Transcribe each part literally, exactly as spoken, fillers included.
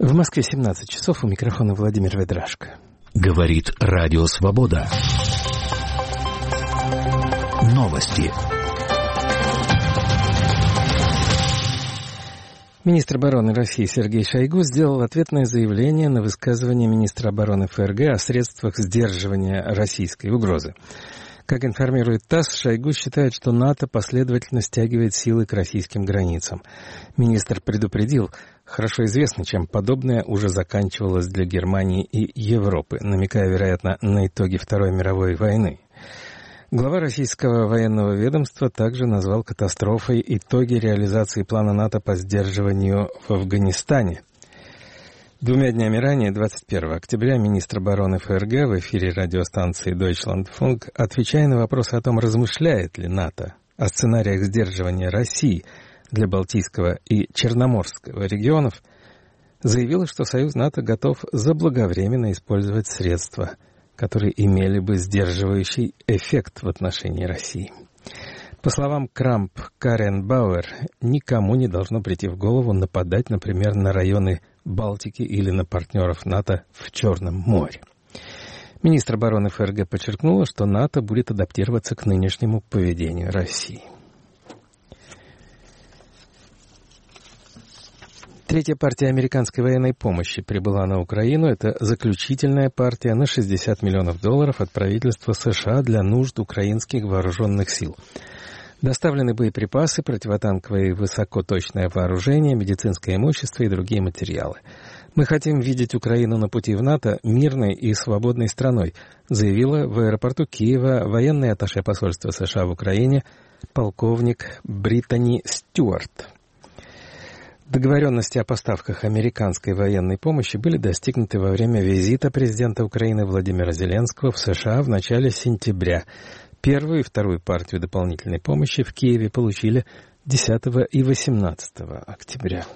В Москве семнадцать часов, у микрофона Владимир Ведрашко. Говорит Радио Свобода. Новости. Министр обороны России Сергей Шойгу сделал ответное заявление на высказывание министра обороны ФРГ о средствах сдерживания российской угрозы. Как информирует ТАСС, Шойгу считает, что НАТО последовательно стягивает силы к российским границам. Министр предупредил, хорошо известно, чем подобное уже заканчивалось для Германии и Европы, намекая, вероятно, на итоги Второй мировой войны. Глава российского военного ведомства также назвал катастрофой итоги реализации плана НАТО по сдерживанию в Афганистане. Двумя днями ранее, двадцать первого октября, министр обороны ФРГ в эфире радиостанции Deutschlandfunk, отвечая на вопрос о том, размышляет ли НАТО о сценариях сдерживания России для Балтийского и Черноморского регионов, заявила, что Союз НАТО готов заблаговременно использовать средства, которые имели бы сдерживающий эффект в отношении России. По словам Крамп-Карренбауэр, никому не должно прийти в голову нападать, например, на районы Балтики или на партнеров НАТО в Черном море. Министр обороны ФРГ подчеркнула, что НАТО будет адаптироваться к нынешнему поведению России. Третья партия американской военной помощи прибыла на Украину. Это заключительная партия на шестьдесят миллионов долларов от правительства США для нужд украинских вооруженных сил. Доставлены боеприпасы, противотанковое и высокоточное вооружение, медицинское имущество и другие материалы. «Мы хотим видеть Украину на пути в НАТО мирной и свободной страной», заявила в аэропорту Киева военный атташе посольства США в Украине полковник Британи Стюарт. Договоренности о поставках американской военной помощи были достигнуты во время визита президента Украины Владимира Зеленского в США в начале сентября. Первую и вторую партию дополнительной помощи в Киеве получили десятого и восемнадцатого октября.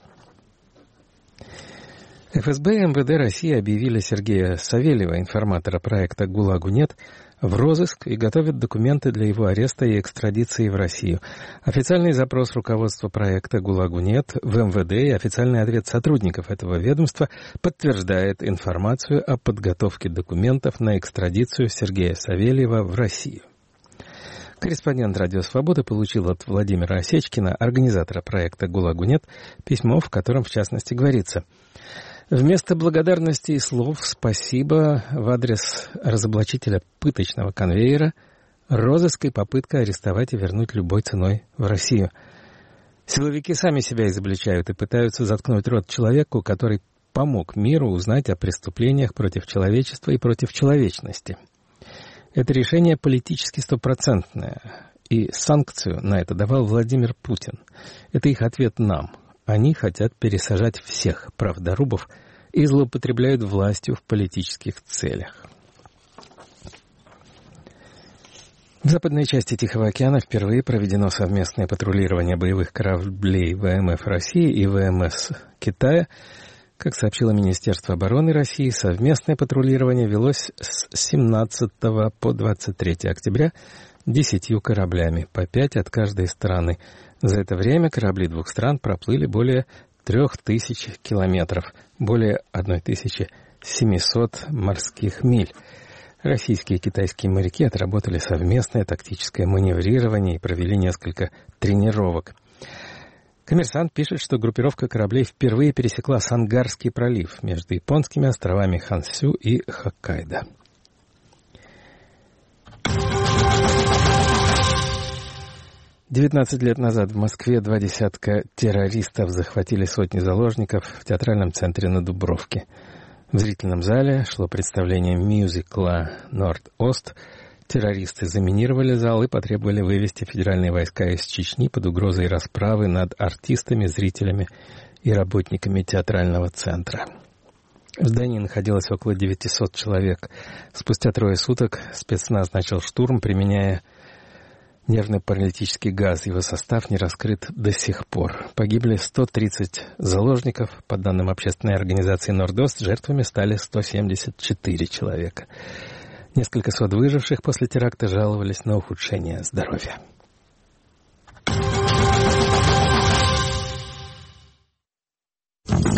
эф эс бэ и эм вэ дэ России объявили Сергея Савельева, информатора проекта «ГУЛАГу нет», в розыск и готовят документы для его ареста и экстрадиции в Россию. Официальный запрос руководства проекта «ГУЛАГу нет» в эм вэ дэ и официальный ответ сотрудников этого ведомства подтверждает информацию о подготовке документов на экстрадицию Сергея Савельева в Россию. Корреспондент «Радио Свобода» получил от Владимира Осечкина, организатора проекта «ГУЛАГу нет», письмо, в котором, в частности, говорится: «Вместо благодарности и слов «спасибо» в адрес разоблачителя пыточного конвейера, розыск и попытка арестовать и вернуть любой ценой в Россию. Силовики сами себя изобличают и пытаются заткнуть рот человеку, который помог миру узнать о преступлениях против человечества и против человечности. Это решение политически стопроцентное, и санкцию на это давал Владимир Путин. Это их ответ нам. Они хотят пересажать всех правдорубов и злоупотребляют властью в политических целях». В западной части Тихого океана впервые проведено совместное патрулирование боевых кораблей вэ эм эф России и вэ эм эс Китая. Как сообщило Министерство обороны России, совместное патрулирование велось с семнадцатого по двадцать третье октября десятью кораблями, по пять от каждой стороны. За это время корабли двух стран проплыли более трех тысяч километров, более тысяча семьсот морских миль. Российские и китайские моряки отработали совместное тактическое маневрирование и провели несколько тренировок. «Коммерсант» пишет, что группировка кораблей впервые пересекла Сангарский пролив между японскими островами Хонсю и Хоккайдо. девятнадцать лет назад в Москве два десятка террористов захватили сотни заложников в театральном центре на Дубровке. В зрительном зале шло представление мюзикла «Норд-Ост». Террористы заминировали зал и потребовали вывести федеральные войска из Чечни под угрозой расправы над артистами, зрителями и работниками театрального центра. В здании находилось около девятисот человек. Спустя трое суток спецназ начал штурм, применяя нервно-паралитический газ. Его состав не раскрыт до сих пор. Погибли сто тридцать заложников. По данным общественной организации «Норд-Ост», жертвами стали сто семьдесят четыре человека. Несколько сот выживших после теракта жаловались на ухудшение здоровья.